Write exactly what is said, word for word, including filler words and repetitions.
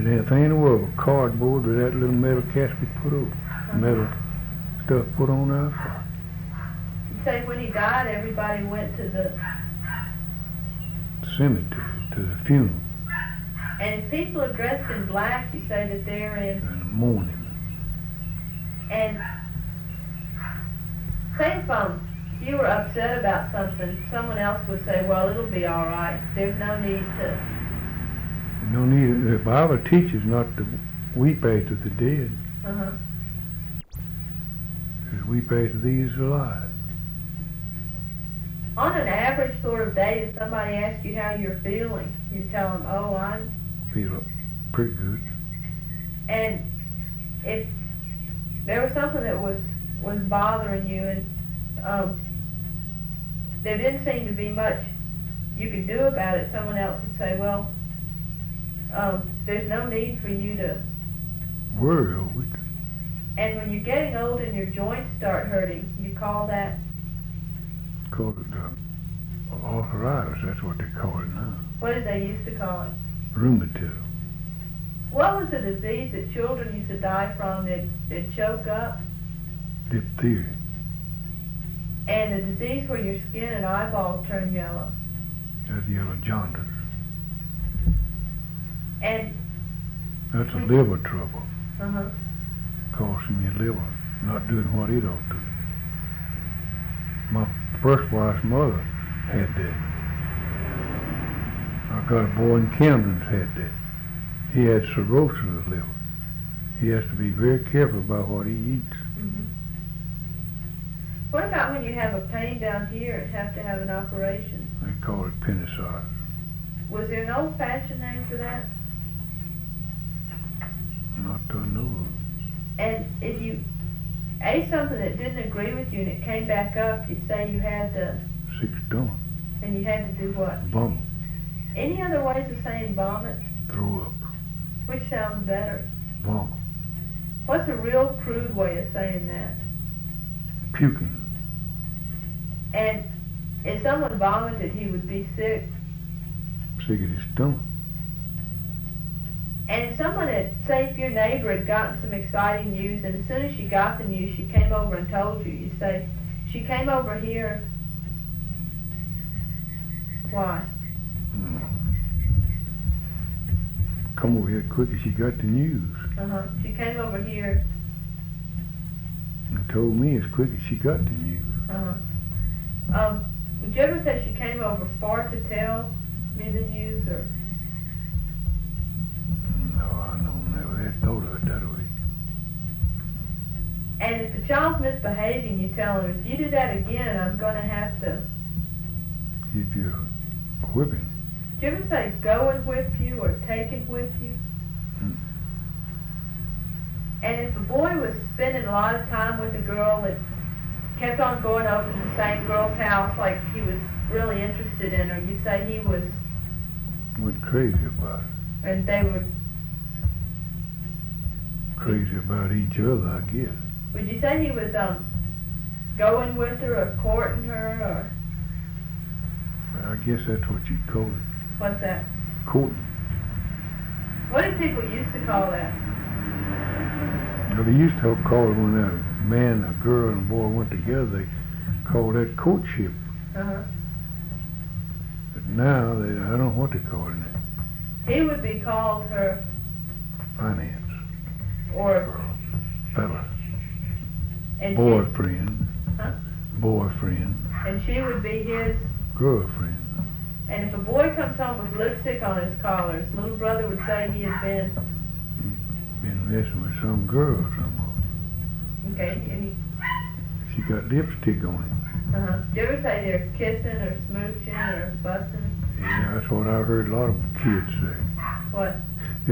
It ain't a thing in the world but cardboard with that little metal casket put over. Uh-huh. Metal stuff put on there. You say when he died, everybody went to the... Cemetery, to the funeral. And if people are dressed in black, you say that they're in... In the morning. And say if um, you were upset about something, someone else would say, well, it'll be all right. There's no need to... No need, the Bible teaches not to weep after the dead. Uh-huh. Because weep after these alive. On an average sort of day, if somebody asks you how you're feeling, you tell them, oh, I'm... Feel pretty good. And if there was something that was, was bothering you and um, there didn't seem to be much you could do about it, someone else would say, well, um, there's no need for you to... Worry over it. And when you're getting old and your joints start hurting, you call that... Call it uh, arthritis, that's what they call it now. What did they used to call it? Rheumatism. What was the disease that children used to die from that that choke up? Diphtheria. And the disease where your skin and eyeballs turn yellow. That's yellow jaundice. And... That's a liver trouble. Uh-huh. Causing your liver not doing what it ought to. My first wife's mother had that. I got a boy in Camden's had that. He had cirrhosis of the liver. He has to be very careful about what he eats. Mm-hmm. What about when you have a pain down here and have to have an operation? They call it appendicitis. Was there an old-fashioned name for that? Not to know of. And if you ate something that didn't agree with you and it came back up, you say you had to... Sick stomach. And you had to do what? Vomit. Any other ways of saying vomit? Throw up. Which sounds better? Vomit. What's a real crude way of saying that? Puking. And if someone vomited, he would be sick. Sick of his stomach. And if someone had, say if your neighbor had gotten some exciting news, and as soon as she got the news, she came over and told you, you'd say, she came over here. Why? Mm. Come over here quick as she got the news. Uh-huh. She came over here. And told me as quick as she got the news. Uh-huh. Um, would you ever say she came over for to tell me the news, or? No, I don't never had thought of it that way. And if the child's misbehaving, you tell him, if you do that again, I'm going to have to... Give you a whipping. Did you ever say go and whip you or take and whip you? Mm. And if a boy was spending a lot of time with a girl that kept on going over to the same girl's house like he was really interested in her, you'd say he was... Went crazy about it. And they would... Crazy about each other, I guess. Would you say he was um going with her or courting her, or... I guess that's what you'd call it. What's that? Courting. What did people used to call that? Well, they used to call it when a man, a girl, and a boy went together, they called that courtship. Uh-huh. But now, they, I don't know what they call it now. He would be called her... Finance. Or... Or fella. And Boyfriend. She, huh? Boyfriend. And she would be his... Girlfriend. And if a boy comes home with lipstick on his collar, his little brother would say he had been... Been messing with some girl somewhere. Okay, and he... She got lipstick on him. Uh-huh. Did you ever say they're kissing or smooching or busting? Yeah, that's what I heard a lot of kids say. What?